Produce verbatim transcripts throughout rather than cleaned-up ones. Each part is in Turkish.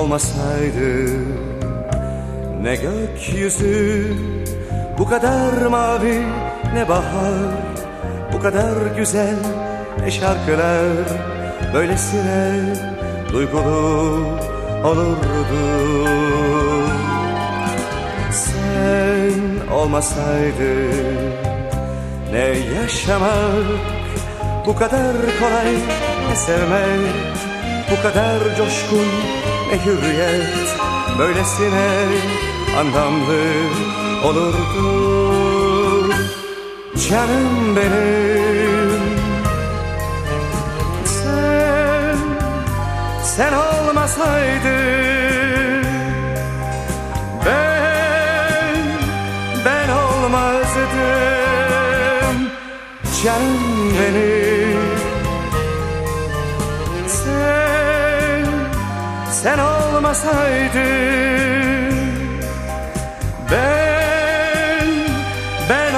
olmasaydı, ne gökyüzü bu kadar mavi, ne bahar bu kadar güzel, ne şarkılar böylesine duygulu olurdu. Sen olmasaydın, ne yaşamak bu kadar kolay, ne sevmek bu kadar coşkun, ne hürriyet böylesine anlamlı olurdu. Canım benim, sen, sen olmasaydın, ben, ben olmazdım. Canım benim, sen, sen olmasaydın, ben, ben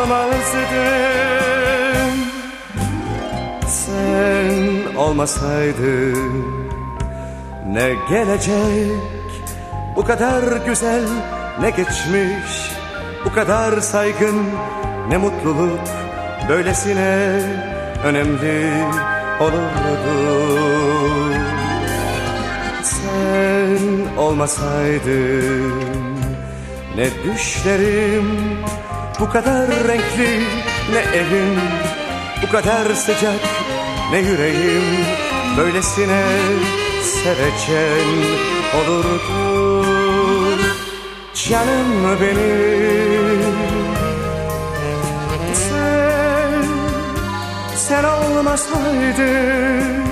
olmazdım. Sen olmasaydın, ne gelecek bu kadar güzel, ne geçmiş bu kadar saygın, ne mutluluk böylesine önemli olurdu. Sen olmasaydın, ne düşlerim bu kadar renkli, ne evim bu kadar sıcak, ne yüreğim böylesine sevecen olurdu. Canım benim, sen, sen olmasaydın,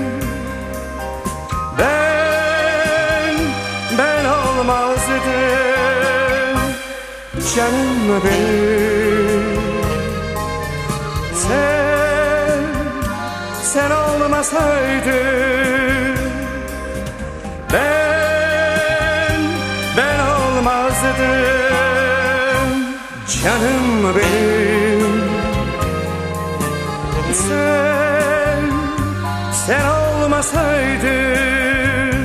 ben, ben olmazdım. Canım benim, sen, sen olmasaydın, ben, ben olmazdım. Canım benim, sen, sen olmasaydın,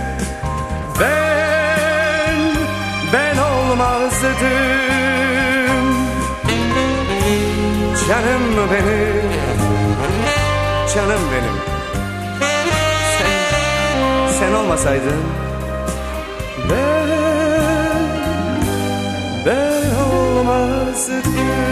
ben, ben olmazdım. Canım benim, canım benim, sen, sen olmasaydın, ben, ben olmazdım.